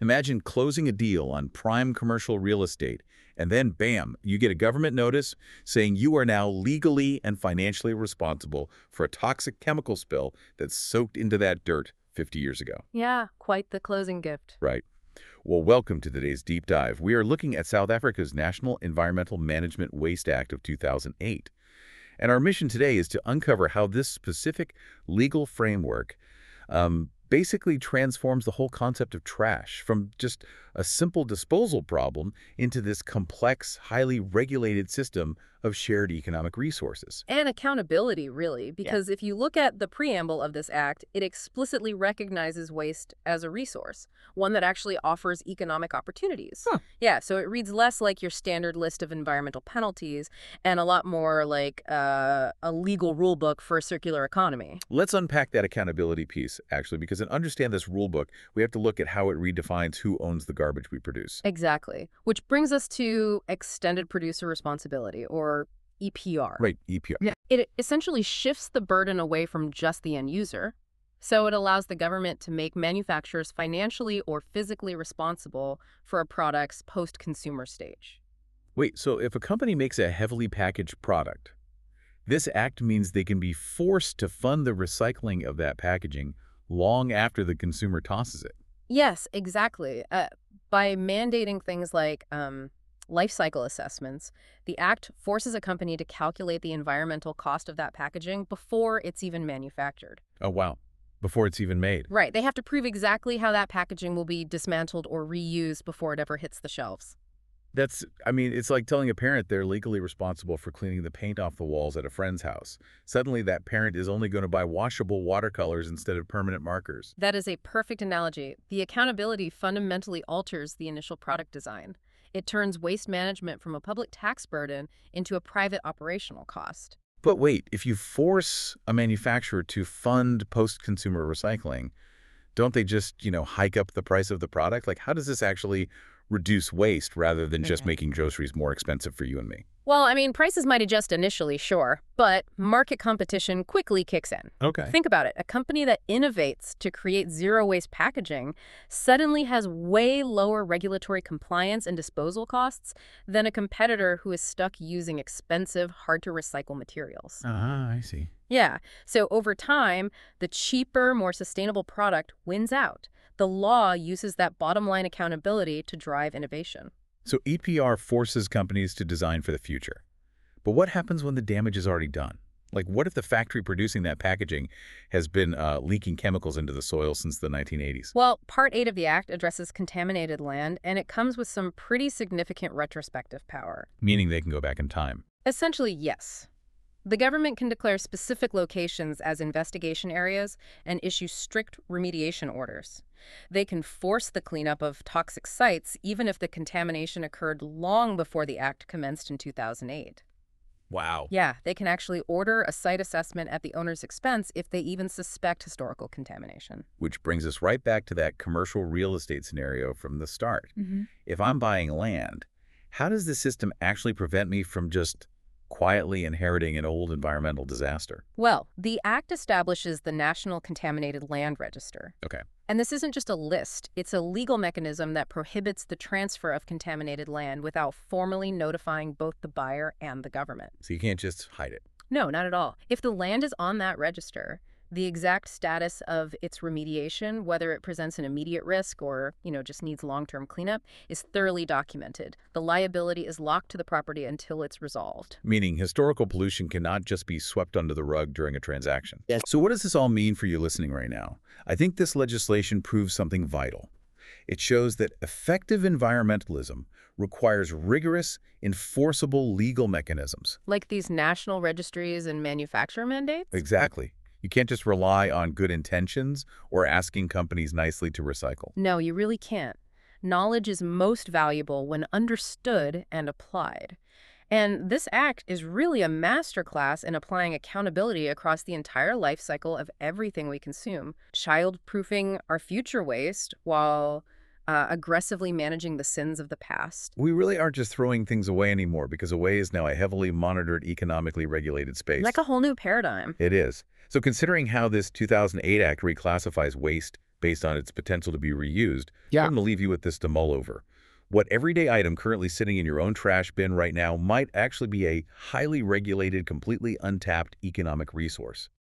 Imagine closing a deal on prime commercial real estate, and then bam, you get a government notice saying you are now legally and financially responsible for a toxic chemical spill that soaked into that dirt 50 years ago. Yeah, quite the closing gift. Right. Well, welcome to today's deep dive. We are looking at South Africa's National Environmental Management Waste Act of 2008. And our mission today is to uncover how this specific legal framework basically transforms the whole concept of trash from just a simple disposal problem into this complex, highly regulated system of shared economic resources. And accountability, really, because if you look at the preamble of this act, it explicitly recognizes waste as a resource, one that actually offers economic opportunities. Yeah, so it reads less like your standard list of environmental penalties and a lot more like a legal rule book for a circular economy. Let's unpack that accountability piece, actually, because to understand this rule book, we have to look at how it redefines who owns the garbage we produce. Exactly, which brings us to extended producer responsibility, or EPR. Right, EPR. Yeah. It essentially shifts the burden away from just the end user. So it allows the government to make manufacturers financially or physically responsible for a product's post-consumer stage. Wait, so if a company makes a heavily packaged product, this act means they can be forced to fund the recycling of that packaging long after the consumer tosses it. Yes, exactly. By mandating things like life cycle assessments, the act forces a company to calculate the environmental cost of that packaging before it's even manufactured. Oh, wow. Before it's even made. Right. They have to prove exactly how that packaging will be dismantled or reused before it ever hits the shelves. It's like telling a parent they're legally responsible for cleaning the paint off the walls at a friend's house. Suddenly, that parent is only going to buy washable watercolors instead of permanent markers. That is a perfect analogy. The accountability fundamentally alters the initial product design. It turns waste management from a public tax burden into a private operational cost. But wait, if you force a manufacturer to fund post-consumer recycling, don't they just, hike up the price of the product? Like, how does this actually reduce waste rather than just making groceries more expensive for you and me? Well, prices might adjust initially, sure, but market competition quickly kicks in. Okay. Think about it. A company that innovates to create zero-waste packaging suddenly has way lower regulatory compliance and disposal costs than a competitor who is stuck using expensive, hard-to-recycle materials. I see. Yeah. So over time, the cheaper, more sustainable product wins out. The law uses that bottom-line accountability to drive innovation. So EPR forces companies to design for the future. But what happens when the damage is already done? Like, what if the factory producing that packaging has been leaking chemicals into the soil since the 1980s? Well, Part 8 of the Act addresses contaminated land, and it comes with some pretty significant retrospective power. Meaning they can go back in time. Essentially, yes. The government can declare specific locations as investigation areas and issue strict remediation orders. They can force the cleanup of toxic sites even if the contamination occurred long before the act commenced in 2008. Wow. Yeah, they can actually order a site assessment at the owner's expense if they even suspect historical contamination. Which brings us right back to that commercial real estate scenario from the start. If I'm buying land, how does the system actually prevent me from just quietly inheriting an old environmental disaster? Well, the Act establishes the National Contaminated Land Register. Okay. And this isn't just a list. It's a legal mechanism that prohibits the transfer of contaminated land without formally notifying both the buyer and the government. So you can't just hide it. No, not at all. If the land is on that register, the exact status of its remediation, whether it presents an immediate risk or, just needs long-term cleanup, is thoroughly documented. The liability is locked to the property until it's resolved. Meaning historical pollution cannot just be swept under the rug during a transaction. Yes. So what does this all mean for you listening right now? I think this legislation proves something vital. It shows that effective environmentalism requires rigorous, enforceable legal mechanisms. Like these national registries and manufacturer mandates? Exactly. You can't just rely on good intentions or asking companies nicely to recycle. No, you really can't. Knowledge is most valuable when understood and applied. And this act is really a masterclass in applying accountability across the entire life cycle of everything we consume, child-proofing our future waste while aggressively managing the sins of the past. We really aren't just throwing things away anymore because away is now a heavily monitored, economically regulated space. Like a whole new paradigm. It is. So considering how this 2008 Act reclassifies waste based on its potential to be reused. Yeah. I'm going to leave you with this to mull over. What everyday item currently sitting in your own trash bin right now might actually be a highly regulated, completely untapped economic resource.